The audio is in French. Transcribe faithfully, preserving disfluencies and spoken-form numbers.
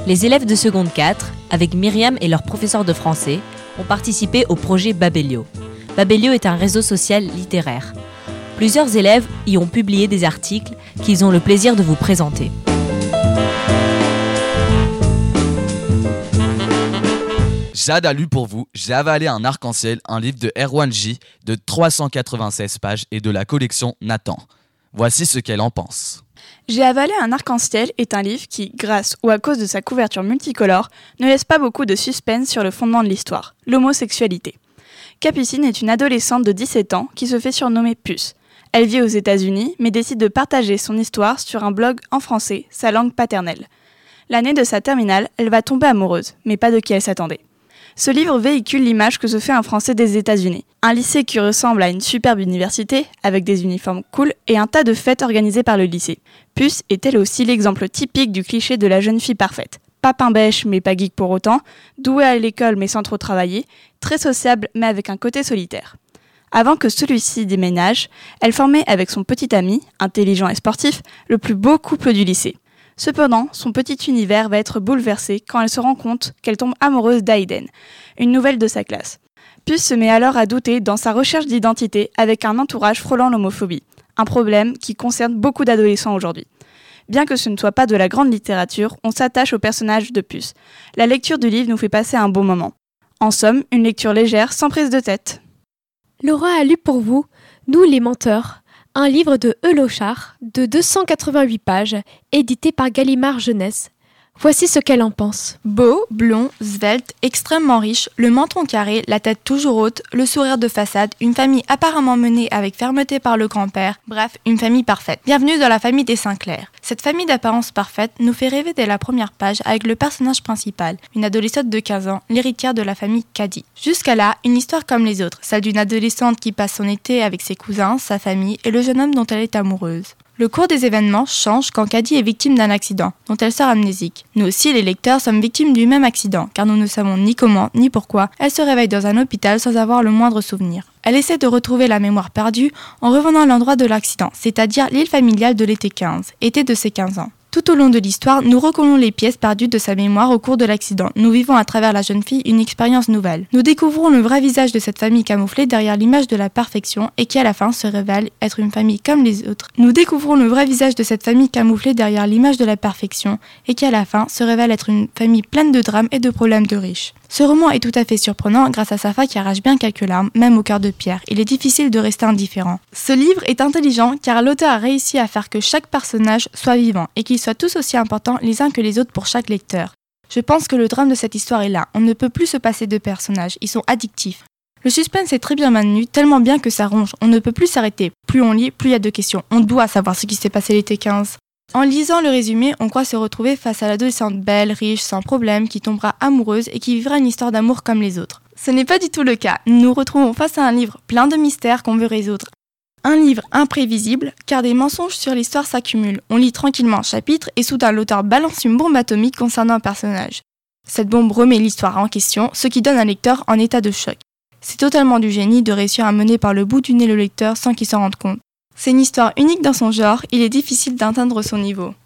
Les élèves de seconde quatre, avec Myriam et leur professeur de français, ont participé au projet Babelio. Babelio est un réseau social littéraire. Plusieurs élèves y ont publié des articles qu'ils ont le plaisir de vous présenter. Jade a lu pour vous J'ai avalé un arc-en-ciel, un livre de Erwan J de trois cent quatre-vingt-seize pages et de la collection Nathan. Voici ce qu'elle en pense. J'ai avalé un arc-en-ciel est un livre qui, grâce ou à cause de sa couverture multicolore, ne laisse pas beaucoup de suspense sur le fondement de l'histoire, l'homosexualité. Capucine est une adolescente de dix-sept ans qui se fait surnommer Puce. Elle vit aux États-Unis, mais décide de partager son histoire sur un blog en français, sa langue paternelle. L'année de sa terminale, elle va tomber amoureuse, mais pas de qui elle s'attendait. Ce livre véhicule l'image que se fait un Français des États-Unis. Un lycée qui ressemble à une superbe université, avec des uniformes cool et un tas de fêtes organisées par le lycée. Puce est elle aussi l'exemple typique du cliché de la jeune fille parfaite. Pas pain-bêche mais pas geek pour autant, douée à l'école mais sans trop travailler, très sociable mais avec un côté solitaire. Avant que celui-ci déménage, elle formait avec son petit ami, intelligent et sportif, le plus beau couple du lycée. Cependant, son petit univers va être bouleversé quand elle se rend compte qu'elle tombe amoureuse d'Aiden, une nouvelle de sa classe. Puce se met alors à douter dans sa recherche d'identité avec un entourage frôlant l'homophobie, un problème qui concerne beaucoup d'adolescents aujourd'hui. Bien que ce ne soit pas de la grande littérature, on s'attache au personnage de Puce. La lecture du livre nous fait passer un bon moment. En somme, une lecture légère sans prise de tête. Laura a lu pour vous Nous les menteurs, un livre de Elochard de deux cent quatre-vingt-huit pages, édité par Gallimard Jeunesse. Voici ce qu'elle en pense. Beau, blond, svelte, extrêmement riche, le menton carré, la tête toujours haute, le sourire de façade, une famille apparemment menée avec fermeté par le grand-père, bref, une famille parfaite. Bienvenue dans la famille des Sinclair. Cette famille d'apparence parfaite nous fait rêver dès la première page avec le personnage principal, une adolescente de quinze ans, l'héritière de la famille Caddy. Jusqu'à là, une histoire comme les autres, celle d'une adolescente qui passe son été avec ses cousins, sa famille et le jeune homme dont elle est amoureuse. Le cours des événements change quand Caddy est victime d'un accident, dont elle sort amnésique. Nous aussi, les lecteurs, sommes victimes du même accident, car nous ne savons ni comment, ni pourquoi. Elle se réveille dans un hôpital sans avoir le moindre souvenir. Elle essaie de retrouver la mémoire perdue en revenant à l'endroit de l'accident, c'est-à-dire l'île familiale de l'été quinze, été de ses quinze ans. Tout au long de l'histoire, nous recollons les pièces perdues de sa mémoire au cours de l'accident. Nous vivons à travers la jeune fille une expérience nouvelle. Nous découvrons le vrai visage de cette famille camouflée derrière l'image de la perfection et qui à la fin se révèle être une famille comme les autres. Nous découvrons le vrai visage de cette famille camouflée derrière l'image de la perfection et qui à la fin se révèle être une famille pleine de drames et de problèmes de riches. Ce roman est tout à fait surprenant grâce à sa fin qui arrache bien quelques larmes, même au cœur de pierre. Il est difficile de rester indifférent. Ce livre est intelligent car l'auteur a réussi à faire que chaque personnage soit vivant et qu'ils soient tous aussi importants les uns que les autres pour chaque lecteur. Je pense que le drame de cette histoire est là. On ne peut plus se passer de personnages, ils sont addictifs. Le suspense est très bien maintenu, tellement bien que ça ronge. On ne peut plus s'arrêter. Plus on lit, plus il y a de questions. On doit savoir ce qui s'est passé l'été quinze. En lisant le résumé, on croit se retrouver face à l'adolescente belle, riche, sans problème, qui tombera amoureuse et qui vivra une histoire d'amour comme les autres. Ce n'est pas du tout le cas. Nous nous retrouvons face à un livre plein de mystères qu'on veut résoudre. Un livre imprévisible, car des mensonges sur l'histoire s'accumulent. On lit tranquillement un chapitre et soudain l'auteur balance une bombe atomique concernant un personnage. Cette bombe remet l'histoire en question, ce qui donne un lecteur en état de choc. C'est totalement du génie de réussir à mener par le bout du nez le lecteur sans qu'il s'en rende compte. C'est une histoire unique dans son genre, il est difficile d'atteindre son niveau.